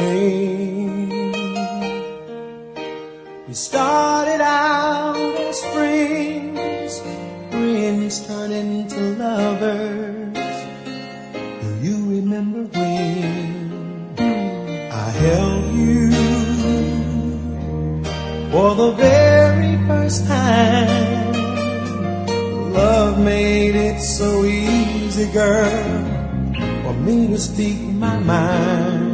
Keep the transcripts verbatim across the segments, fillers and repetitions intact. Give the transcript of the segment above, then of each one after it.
rain. We started out as friends, friends turned into lovers. Do you remember when I held you for the very first time? Love made it so easy, girl, for me to speak my mind.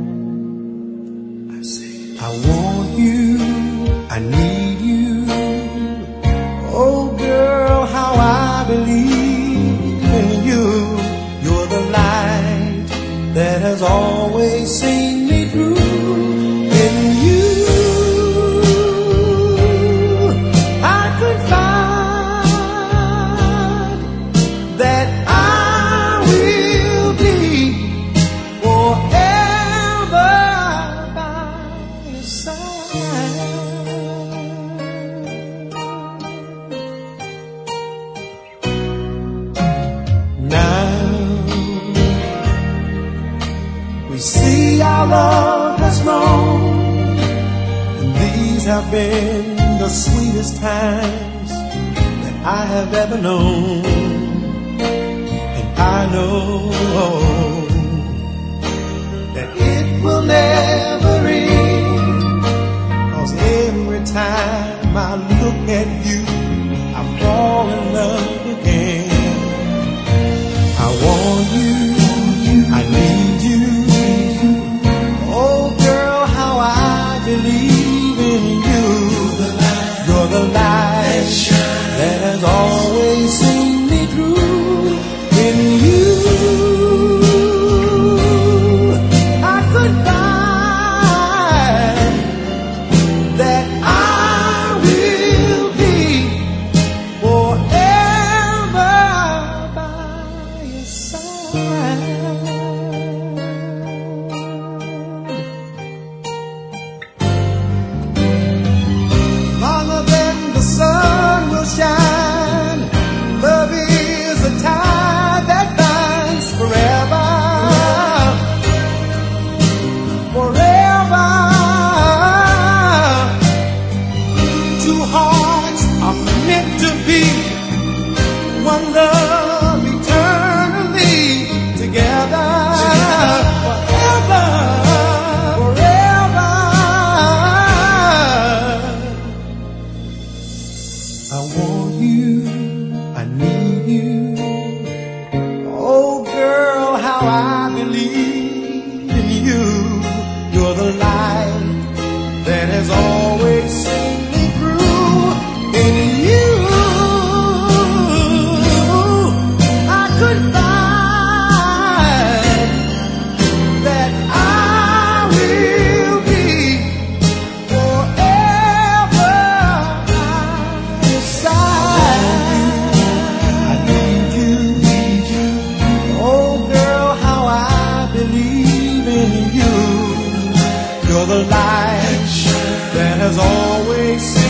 I say, I want you, I need you. Oh girl, how I believe in you. You're the light that has always seen me through. In you I could find that I will be forever by your side. Now we see our love has grown, and these have been the sweetest times that I have ever known. And I know that it will never end, 'cause every time I look at you, I fall in love again. I want you, I need you. Oh girl, how I believe in you. You're the light that has always seen me through. In you I could find that I will be forever by your side. Longer than the sun will shine, love is a tie that binds forever, forever. Two hearts are meant to be one love eternally together, forever, forever. I want you, I need you. Oh girl, how I believe in you. You're the light that has always seen me through. In you I could find that I will be forever by your side. I need you, need you. Oh girl, how I believe in you. You're the light that has always